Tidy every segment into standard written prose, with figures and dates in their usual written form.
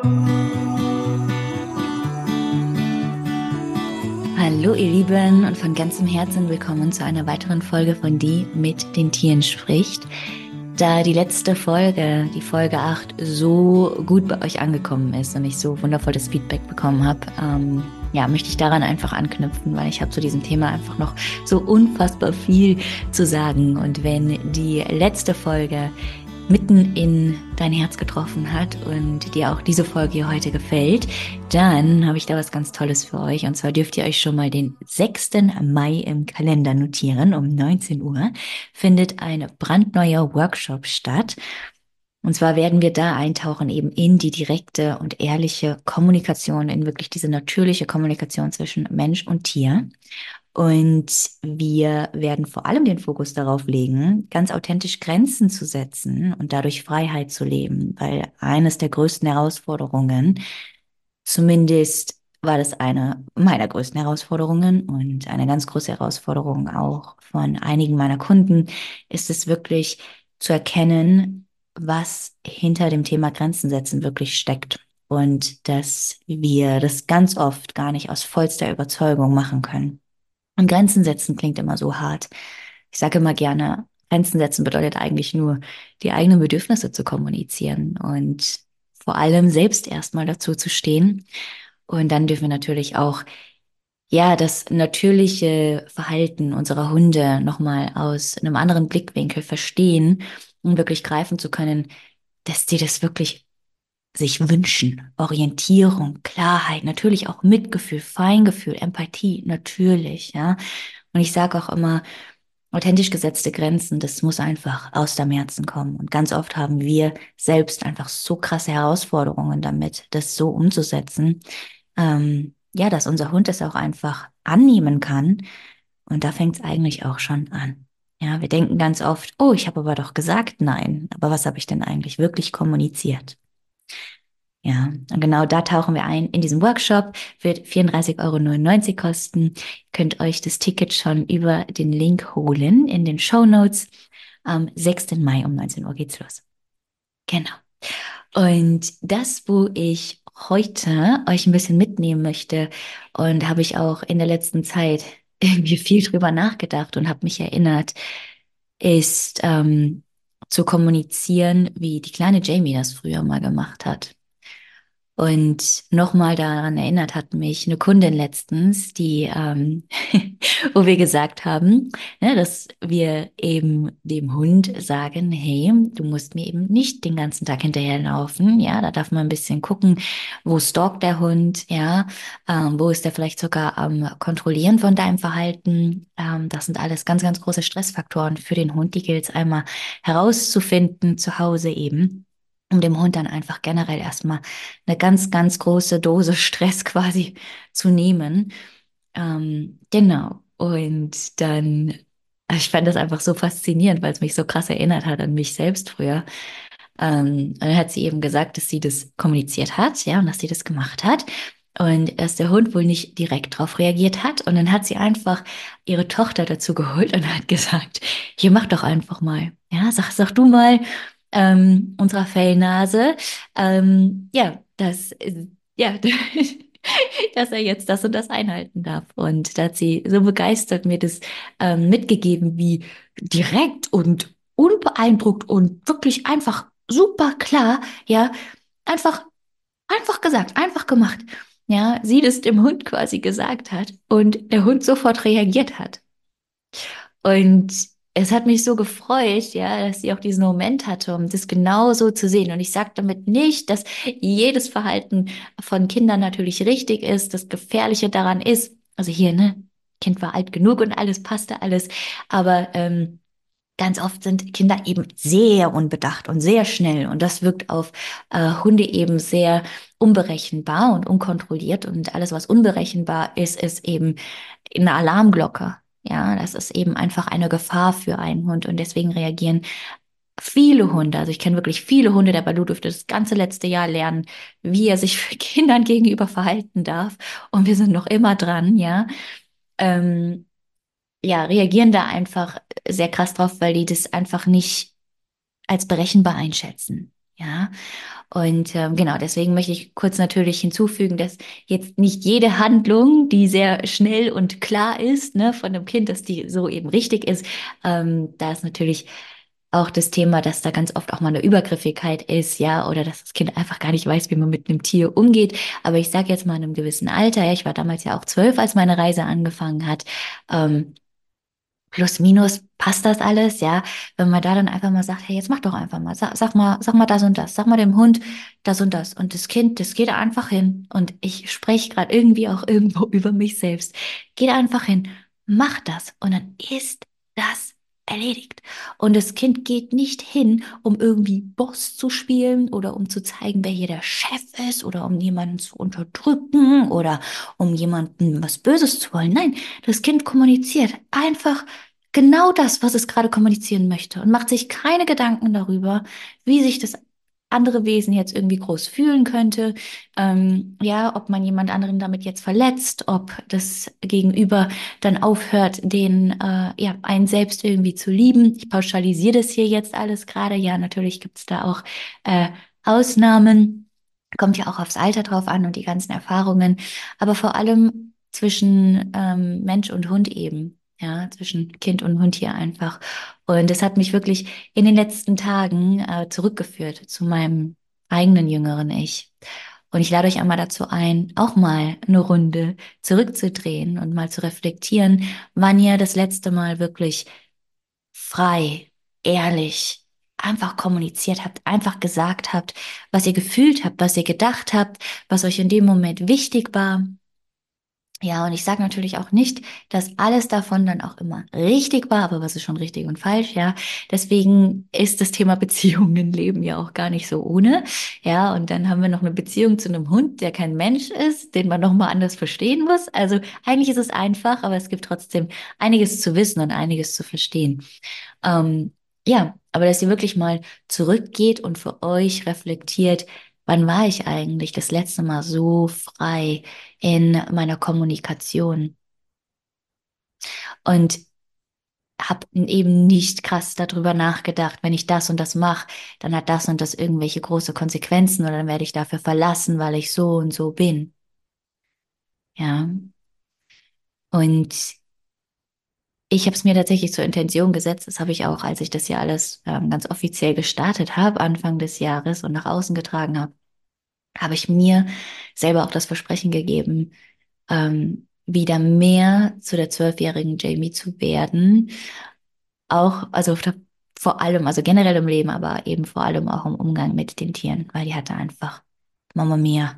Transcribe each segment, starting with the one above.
Hallo ihr Lieben und von ganzem Herzen willkommen zu einer weiteren Folge von Die mit den Tieren spricht. Da die letzte Folge, die Folge 8, so gut bei euch angekommen ist und ich so wundervolles Feedback bekommen habe, möchte ich daran einfach anknüpfen, weil ich habe zu diesem Thema einfach noch so unfassbar viel zu sagen. Und wenn die letzte Folge mitten in dein Herz getroffen hat und dir auch diese Folge hier heute gefällt, dann habe ich da was ganz Tolles für euch. Und zwar dürft ihr euch schon mal den 6. Mai im Kalender notieren. Um 19 Uhr findet ein brandneuer Workshop statt. Und zwar werden wir da eintauchen eben in die direkte und ehrliche Kommunikation, in wirklich diese natürliche Kommunikation zwischen Mensch und Tier. Und wir werden vor allem den Fokus darauf legen, ganz authentisch Grenzen zu setzen und dadurch Freiheit zu leben, weil eines der größten Herausforderungen, zumindest war das eine meiner größten Herausforderungen und eine ganz große Herausforderung auch von einigen meiner Kunden, ist es wirklich zu erkennen, was hinter dem Thema Grenzen setzen wirklich steckt. Und dass wir das ganz oft gar nicht aus vollster Überzeugung machen können. Und Grenzen setzen klingt immer so hart. Ich sage immer gerne, Grenzen setzen bedeutet eigentlich nur, die eigenen Bedürfnisse zu kommunizieren und vor allem selbst erstmal dazu zu stehen. Und dann dürfen wir natürlich auch, ja, das natürliche Verhalten unserer Hunde nochmal aus einem anderen Blickwinkel verstehen, um wirklich greifen zu können, dass die das wirklich sich wünschen. Orientierung, Klarheit, natürlich auch Mitgefühl, Feingefühl, Empathie, natürlich, ja. Und ich sage auch immer, authentisch gesetzte Grenzen, das muss einfach aus dem Herzen kommen. Und ganz oft haben wir selbst einfach so krasse Herausforderungen damit, das so umzusetzen, ja, dass unser Hund es auch einfach annehmen kann. Und da fängt es eigentlich auch schon an. Ja, wir denken ganz oft, oh, ich habe aber doch gesagt nein. Aber was habe ich denn eigentlich wirklich kommuniziert? Ja, und genau da tauchen wir ein in diesem Workshop. Wird 34,99 € kosten. Ihr könnt euch das Ticket schon über den Link holen in den Shownotes. Am 6. Mai um 19 Uhr geht's los. Genau. Und das, wo ich heute euch ein bisschen mitnehmen möchte, und habe ich auch in der letzten Zeit irgendwie viel drüber nachgedacht und habe mich erinnert, ist zu kommunizieren, wie die kleine Jamie das früher mal gemacht hat. Und nochmal daran erinnert hat mich eine Kundin letztens, die, wo wir gesagt haben, ne, dass wir eben dem Hund sagen, hey, du musst mir eben nicht den ganzen Tag hinterherlaufen, ja, da darf man ein bisschen gucken, wo stalkt der Hund, ja, wo ist der vielleicht sogar am Kontrollieren von deinem Verhalten. Das sind alles ganz, ganz große Stressfaktoren für den Hund, die gilt es einmal herauszufinden, zu Hause eben, um dem Hund dann einfach generell erstmal eine ganz, ganz große Dose Stress quasi zu nehmen. Genau. Und dann, ich fand das einfach so faszinierend, weil es mich so krass erinnert hat an mich selbst früher. Und dann hat sie eben gesagt, dass sie das kommuniziert hat, ja, und dass sie das gemacht hat. Und dass der Hund wohl nicht direkt darauf reagiert hat. Und dann hat sie einfach ihre Tochter dazu geholt und hat gesagt, hier mach doch einfach mal. Ja, sag du mal unserer Fellnase, ja, dass er jetzt das und das einhalten darf. Und da hat sie so begeistert mir das mitgegeben, wie direkt und unbeeindruckt und wirklich einfach super klar, ja, einfach, einfach gesagt, einfach gemacht. Ja, sie das dem Hund quasi gesagt hat und der Hund sofort reagiert hat. Und es hat mich so gefreut, ja, dass sie auch diesen Moment hatte, um das genau so zu sehen. Und ich sage damit nicht, dass jedes Verhalten von Kindern natürlich richtig ist. Das Gefährliche daran ist, also hier, ne, Kind war alt genug und alles passte alles. Aber ganz oft sind Kinder eben sehr unbedacht und sehr schnell. Und das wirkt auf Hunde eben sehr unberechenbar und unkontrolliert. Und alles, was unberechenbar ist, ist eben eine Alarmglocke. Ja, das ist eben einfach eine Gefahr für einen Hund. Und deswegen reagieren viele Hunde, also ich kenne wirklich viele Hunde, der Balu durfte das ganze letzte Jahr lernen, wie er sich für Kindern gegenüber verhalten darf. Und wir sind noch immer dran, ja. Ähm, ja, reagieren da einfach sehr krass drauf, weil die das einfach nicht als berechenbar einschätzen. Ja. Und genau, deswegen möchte ich kurz natürlich hinzufügen, dass jetzt nicht jede Handlung, die sehr schnell und klar ist, ne, von einem Kind, dass die so eben richtig ist. Da ist natürlich auch das Thema, dass da ganz oft auch mal eine Übergriffigkeit ist, ja, oder dass das Kind einfach gar nicht weiß, wie man mit einem Tier umgeht. Aber ich sage jetzt mal in einem gewissen Alter, ja, ich war damals ja auch 12, als meine Reise angefangen hat. Ähm, Plus, minus, passt das alles, ja? Wenn man da dann einfach mal sagt, hey, jetzt mach doch einfach mal, sag mal das und das, sag mal dem Hund das und das. Und das Kind, das geht da einfach hin. Und ich spreche gerade irgendwie auch irgendwo über mich selbst. Geht einfach hin, mach das. Und dann ist das erledigt. Und das Kind geht nicht hin, um irgendwie Boss zu spielen oder um zu zeigen, wer hier der Chef ist oder um jemanden zu unterdrücken oder um jemanden was Böses zu wollen. Nein, das Kind kommuniziert einfach genau das, was es gerade kommunizieren möchte und macht sich keine Gedanken darüber, wie sich das andere Wesen jetzt irgendwie groß fühlen könnte. Ja, ob man jemand anderen damit jetzt verletzt, ob das Gegenüber dann aufhört, ja, einen selbst irgendwie zu lieben. Ich pauschalisiere das hier jetzt alles gerade. Ja, natürlich gibt es da auch äh, Ausnahmen. Kommt ja auch aufs Alter drauf an und die ganzen Erfahrungen, aber vor allem zwischen Mensch und Hund eben, ja, zwischen Kind und Hund hier einfach. Und es hat mich wirklich in den letzten Tagen zurückgeführt zu meinem eigenen jüngeren Ich. Und ich lade euch einmal dazu ein, auch mal eine Runde zurückzudrehen und mal zu reflektieren, wann ihr das letzte Mal wirklich frei, ehrlich, einfach kommuniziert habt, einfach gesagt habt, was ihr gefühlt habt, was ihr gedacht habt, was euch in dem Moment wichtig war. Ja, und ich sage natürlich auch nicht, dass alles davon dann auch immer richtig war, aber was ist schon richtig und falsch, ja. Deswegen ist das Thema Beziehungen leben ja auch gar nicht so ohne. Ja, und dann haben wir noch eine Beziehung zu einem Hund, der kein Mensch ist, den man nochmal anders verstehen muss. Also eigentlich ist es einfach, aber es gibt trotzdem einiges zu wissen und einiges zu verstehen. Ähm, ja, aber dass ihr wirklich mal zurückgeht und für euch reflektiert, wann war ich eigentlich das letzte Mal so frei in meiner Kommunikation und habe eben nicht krass darüber nachgedacht, wenn ich das und das mache, dann hat das und das irgendwelche große Konsequenzen oder dann werde ich dafür verlassen, weil ich so und so bin. Ja, und ich habe es mir tatsächlich zur Intention gesetzt. Das habe ich auch, als ich das ja alles ganz offiziell gestartet habe, Anfang des Jahres und nach außen getragen habe, habe ich mir selber auch das Versprechen gegeben, wieder mehr zu der 12-jährigen Jamie zu werden. Auch, also vor allem, also generell im Leben, aber eben vor allem auch im Umgang mit den Tieren, weil die hatte einfach, Mama Mia,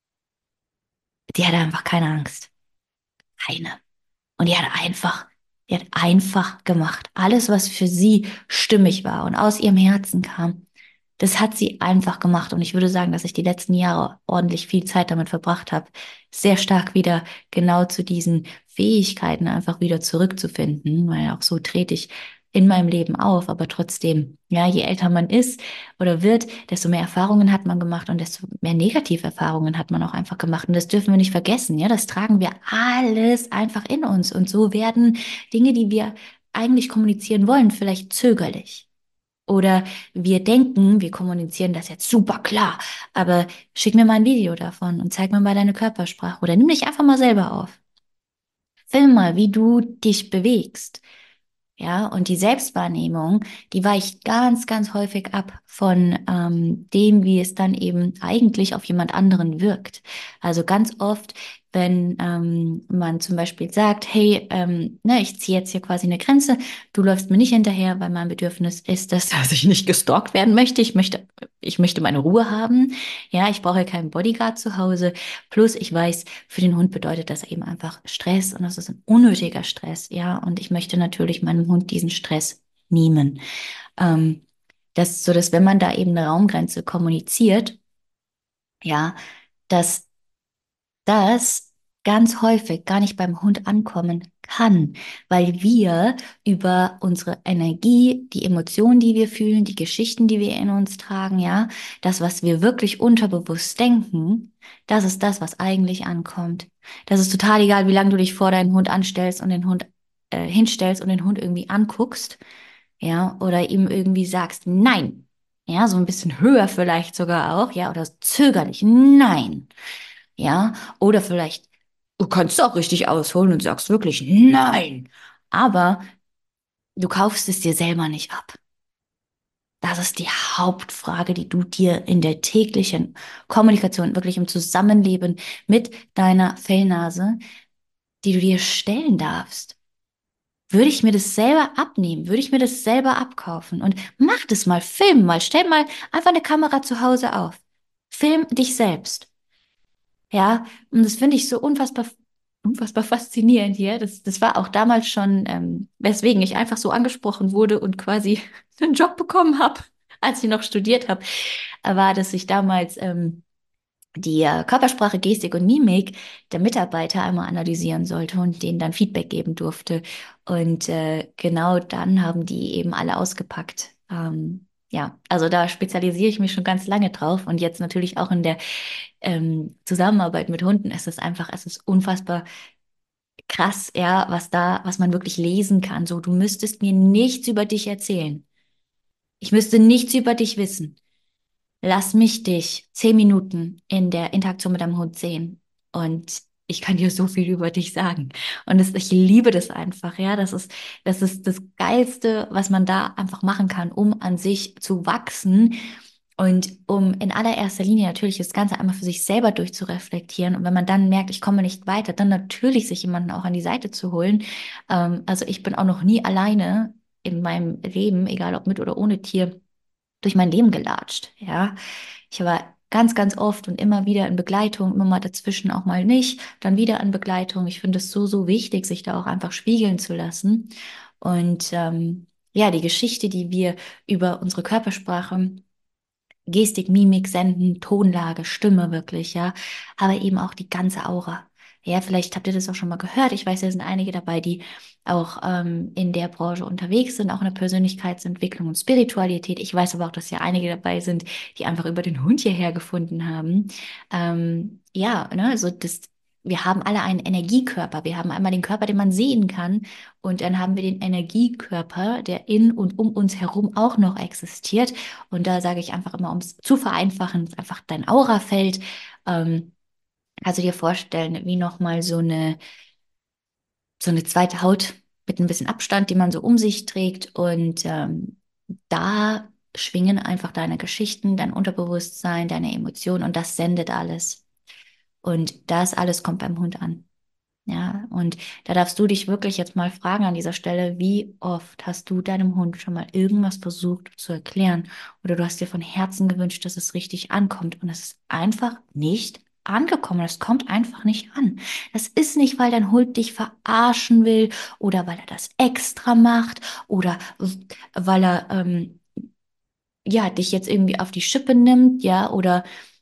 die hatte einfach keine Angst. Keine. Und die hat einfach gemacht. Alles, was für sie stimmig war und aus ihrem Herzen kam, das hat sie einfach gemacht. Und ich würde sagen, dass ich die letzten Jahre ordentlich viel Zeit damit verbracht habe, sehr stark wieder genau zu diesen Fähigkeiten einfach wieder zurückzufinden, weil auch so trete ich in meinem Leben auf. Aber trotzdem, ja, je älter man ist oder wird, desto mehr Erfahrungen hat man gemacht und desto mehr Negativerfahrungen hat man auch einfach gemacht. Und das dürfen wir nicht vergessen, ja, das tragen wir alles einfach in uns. Und so werden Dinge, die wir eigentlich kommunizieren wollen, vielleicht zögerlich. Oder wir denken, wir kommunizieren das jetzt super klar, aber schick mir mal ein Video davon und zeig mir mal deine Körpersprache oder nimm dich einfach mal selber auf. Film mal, wie du dich bewegst. Ja, und die Selbstwahrnehmung, die weicht ganz, ganz häufig ab von dem, wie es dann eben eigentlich auf jemand anderen wirkt. Also ganz oft, wenn man zum Beispiel sagt, hey, ne, ich ziehe jetzt hier quasi eine Grenze, du läufst mir nicht hinterher, weil mein Bedürfnis ist, dass ich nicht gestalkt werden möchte. Ich möchte meine Ruhe haben. Ja, ich brauche keinen Bodyguard zu Hause. Plus, ich weiß, für den Hund bedeutet das eben einfach Stress und das ist ein unnötiger Stress, ja. Und ich möchte natürlich meinem Hund diesen Stress nehmen. Ähm, so dass wenn man da eben eine Raumgrenze kommuniziert, ja, dass das ganz häufig gar nicht beim Hund ankommen kann, weil wir über unsere Energie, die Emotionen, die wir fühlen, die Geschichten, die wir in uns tragen, ja, das, was wir wirklich unterbewusst denken, das ist das, was eigentlich ankommt. Das ist total egal, wie lange du dich vor deinen Hund anstellst und den Hund hinstellst und den Hund irgendwie anguckst, ja, oder ihm irgendwie sagst, nein. Ja, so ein bisschen höher vielleicht sogar auch, ja, oder zögerlich, nein, ja, oder vielleicht, du kannst auch richtig ausholen und sagst wirklich nein, aber du kaufst es dir selber nicht ab. Das ist die Hauptfrage, die du dir in der täglichen Kommunikation, wirklich im Zusammenleben mit deiner Fellnase, die du dir stellen darfst. Würde ich mir das selber abnehmen? Würde ich mir das selber abkaufen? Und mach das mal, film mal, stell mal einfach eine Kamera zu Hause auf. Film dich selbst. Ja, und das finde ich so unfassbar faszinierend hier. Das war auch damals schon, weswegen ich einfach so angesprochen wurde und quasi einen Job bekommen habe, als ich noch studiert habe, war, dass ich damals die Körpersprache, Gestik und Mimik der Mitarbeiter einmal analysieren sollte und denen dann Feedback geben durfte. Und genau dann haben die eben alle ausgepackt. Ja, also da spezialisiere ich mich schon ganz lange drauf und jetzt natürlich auch in der Zusammenarbeit mit Hunden ist es einfach, es ist unfassbar krass, ja, was man wirklich lesen kann. So, du müsstest mir nichts über dich erzählen. Ich müsste nichts über dich wissen. Lass mich dich 10 Minuten in der Interaktion mit deinem Hund sehen und ich kann dir so viel über dich sagen. Und ich liebe das einfach, ja. Das ist das Geilste, was man da einfach machen kann, um an sich zu wachsen und um in allererster Linie natürlich das Ganze einmal für sich selber durchzureflektieren. Und wenn man dann merkt, ich komme nicht weiter, dann natürlich sich jemanden auch an die Seite zu holen. Also ich bin auch noch nie alleine in meinem Leben, egal ob mit oder ohne Tier durch mein Leben gelatscht, ja. Ich war ganz oft und immer wieder in Begleitung, immer mal dazwischen auch mal nicht, dann wieder in Begleitung. Ich finde es so wichtig, sich da auch einfach spiegeln zu lassen. Und ja, die Geschichte, die wir über unsere Körpersprache, Gestik, Mimik, Senden, Tonlage, Stimme wirklich, ja, aber eben auch die ganze Aura. Ja, vielleicht habt ihr das auch schon mal gehört. Ich weiß, da sind einige dabei, die auch in der Branche unterwegs sind, auch in der Persönlichkeitsentwicklung und Spiritualität. Ich weiß aber auch, dass ja einige dabei sind, die einfach über den Hund hierher gefunden haben. Ja, ne, also wir haben alle einen Energiekörper. Wir haben einmal den Körper, den man sehen kann, und dann haben wir den Energiekörper, der in und um uns herum auch noch existiert. Und da sage ich einfach immer, um es zu vereinfachen, ist einfach dein Aurafeld. Ähm, kannst du dir vorstellen, wie nochmal so eine zweite Haut mit ein bisschen Abstand, die man so um sich trägt. Und da schwingen einfach deine Geschichten, dein Unterbewusstsein, deine Emotionen und das sendet alles. Und das alles kommt beim Hund an. Ja, und da darfst du dich wirklich jetzt mal fragen an dieser Stelle, wie oft hast du deinem Hund schon mal irgendwas versucht zu erklären oder du hast dir von Herzen gewünscht, dass es richtig ankommt und es ist einfach nicht angekommen. Es kommt einfach nicht an. Das ist nicht, weil dein Hund dich verarschen will oder weil er das extra macht oder weil er ja dich jetzt irgendwie auf die Schippe nimmt, ja, oder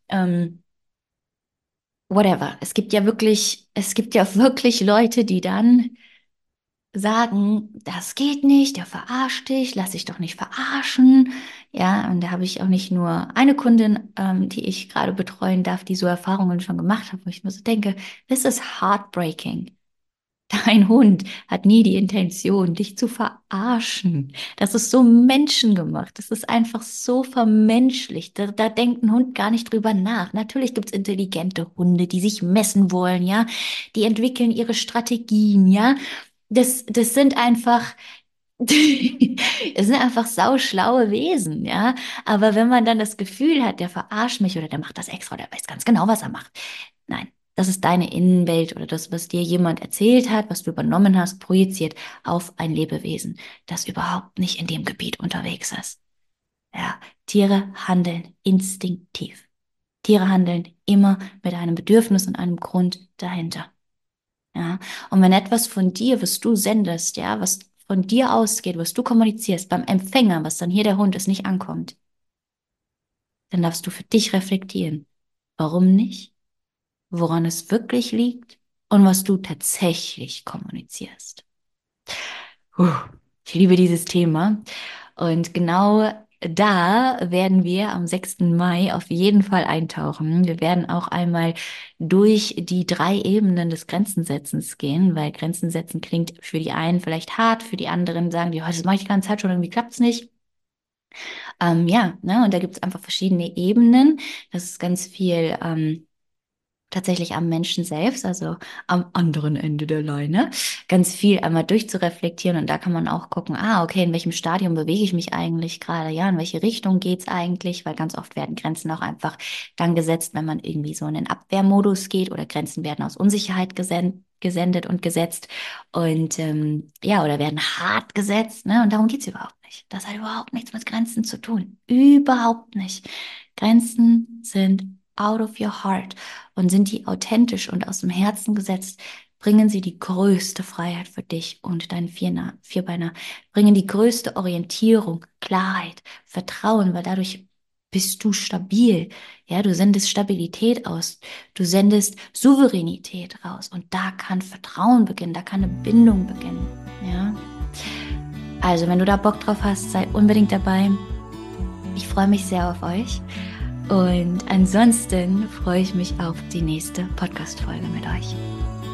whatever. Es gibt ja wirklich Leute, die dann sagen, das geht nicht, der verarscht dich, lass dich doch nicht verarschen. Ja, und da habe ich auch nicht nur eine Kundin, die ich gerade betreuen darf, die so Erfahrungen schon gemacht hat, wo ich mir so denke, this is heartbreaking. Dein Hund hat nie die Intention, dich zu verarschen. Das ist so menschengemacht. Das ist einfach so vermenschlicht. Da denkt ein Hund gar nicht drüber nach. Natürlich gibt's intelligente Hunde, die sich messen wollen, ja. Die entwickeln ihre Strategien, ja. Das sind einfach, es sind einfach sauschlaue Wesen, ja. Aber wenn man dann das Gefühl hat, der verarscht mich oder der macht das extra, der weiß ganz genau, was er macht. Nein, das ist deine Innenwelt oder das, was dir jemand erzählt hat, was du übernommen hast, projiziert auf ein Lebewesen, das überhaupt nicht in dem Gebiet unterwegs ist. Ja, Tiere handeln instinktiv. Tiere handeln immer mit einem Bedürfnis und einem Grund dahinter. Ja, und wenn etwas von dir, was du sendest, ja, was von dir ausgeht, was du kommunizierst, beim Empfänger, was dann hier der Hund ist, nicht ankommt, dann darfst du für dich reflektieren. Warum nicht? Woran es wirklich liegt und was du tatsächlich kommunizierst. Puh, ich liebe dieses Thema. Und genau da werden wir am 6. Mai auf jeden Fall eintauchen. Wir werden auch einmal durch die 3 Ebenen des Grenzensetzens gehen, weil Grenzen setzen klingt für die einen vielleicht hart, für die anderen sagen die, oh, das mache ich die ganze Zeit schon, irgendwie klappt's nicht. Ja, ne, und da gibt es einfach verschiedene Ebenen. Das ist ganz viel tatsächlich am Menschen selbst, also am anderen Ende der Leine, ganz viel einmal durchzureflektieren. Und da kann man auch gucken, okay, in welchem Stadium bewege ich mich eigentlich gerade? Ja, in welche Richtung geht's eigentlich? Weil ganz oft werden Grenzen auch einfach dann gesetzt, wenn man irgendwie so in den Abwehrmodus geht, oder Grenzen werden aus Unsicherheit gesendet und gesetzt und ja, oder werden hart gesetzt, ne? Und darum geht's überhaupt nicht. Das hat überhaupt nichts mit Grenzen zu tun. Überhaupt nicht. Grenzen sind out of your heart. Und sind die authentisch und aus dem Herzen gesetzt, bringen sie die größte Freiheit für dich und deinen Vierbeiner, bringen die größte Orientierung, Klarheit, Vertrauen, weil dadurch bist du stabil. Ja, du sendest Stabilität aus, du sendest Souveränität raus, und da kann Vertrauen beginnen, da kann eine Bindung beginnen. Ja, also wenn du da Bock drauf hast, sei unbedingt dabei. Ich freue mich sehr auf euch. Und ansonsten freue ich mich auf die nächste Podcast-Folge mit euch.